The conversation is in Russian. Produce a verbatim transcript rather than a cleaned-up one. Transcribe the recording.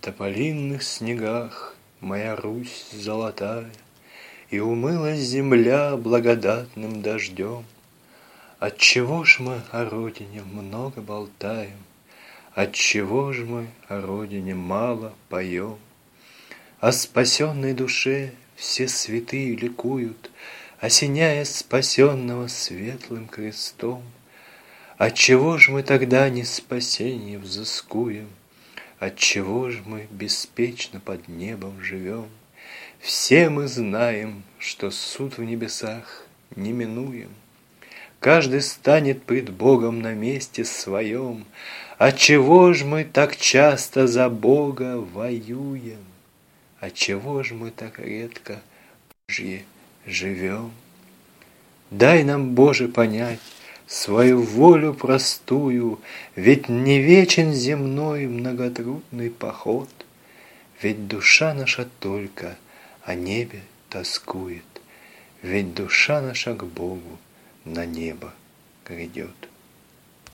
тополинных снегах моя Русь золотая, И умылась земля благодатным дождем. Отчего ж мы о родине много болтаем? Отчего ж мы о родине мало поем? О спасенной душе все святые ликуют, Осеняя спасенного светлым крестом. Отчего ж мы тогда не спасенье взыскуем? Отчего ж мы беспечно под небом живем? Все мы знаем, что суд в небесах неминуем. Каждый станет пред Богом на месте своем. Отчего ж мы так часто за Бога воюем? Отчего ж мы так редко, Божье, живем? Дай нам, Боже, понять свою волю простую, Ведь не вечен земной многотрудный поход, Ведь душа наша только о небе тоскует, Ведь душа наша к Богу на небо грядет.